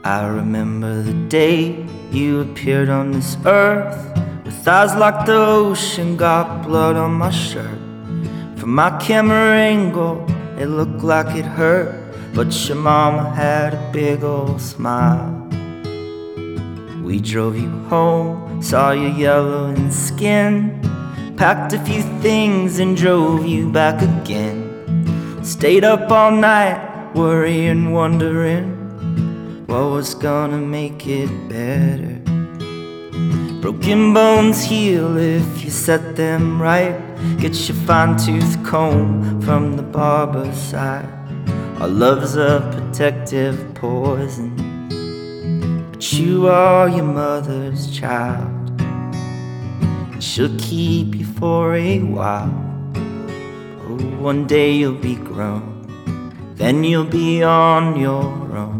I remember the day you appeared on this earth, with eyes like the ocean, got blood on my shirt. From my camera angle, it looked like it hurt, but your mama had a big old smile. We drove you home, saw your yellowing skin, packed a few things and drove you back again. Stayed up all night, worrying, wondering what was gonna make it better. Broken bones heal if you set them right. Get your fine-tooth comb from the barber's side. Our love's a protective poison, but you are your mother's child. She'll keep you for a while. Oh, one day you'll be grown, then you'll be on your own.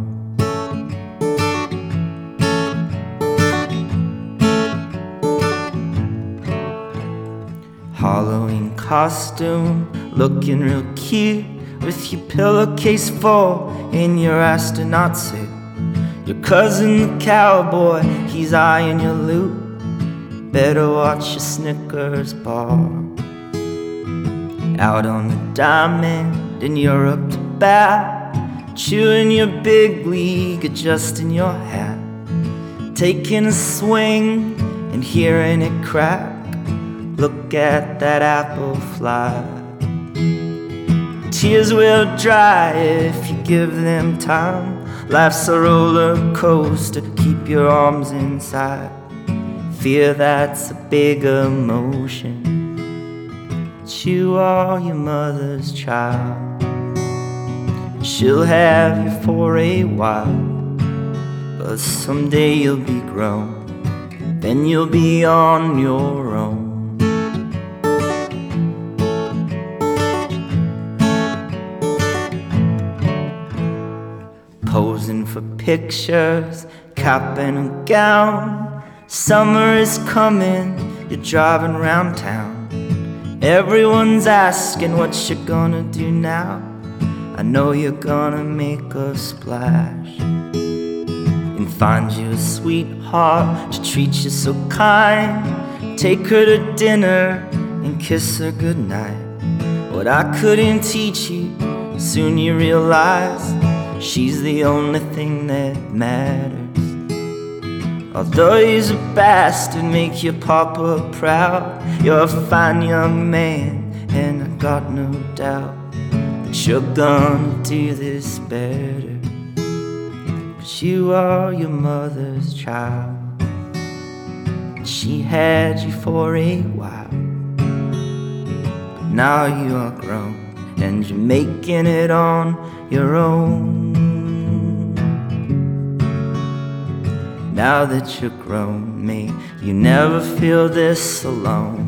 Halloween costume, looking real cute, with your pillowcase full in your astronaut suit. Your cousin the cowboy, he's eyeing your loot. Better watch your Snickers bar. Out on the diamond and you're up to bat, chewing your big league, adjusting your hat, taking a swing and hearing it crack. Look at that apple fly. Tears will dry if you give them time. Life's a roller coaster, keep your arms inside. Fear, that's a big emotion, but you are your mother's child. She'll have you for a while, but someday you'll be grown, then you'll be on your own. Posing for pictures, cap and a gown. Summer is coming, you're driving around town. Everyone's asking what you're gonna do now. I know you're gonna make a splash and find you a sweetheart to treat you so kind. Take her to dinner and kiss her goodnight. What I couldn't teach you, soon you realize she's the only thing that matters. Although he's a bastard, make your papa proud. You're a fine young man, and I got no doubt that you're gonna do this better. But you are your mother's child. She had you for a while, but now you are grown and you're making it on your own. Now that you're grown, may you never feel this alone.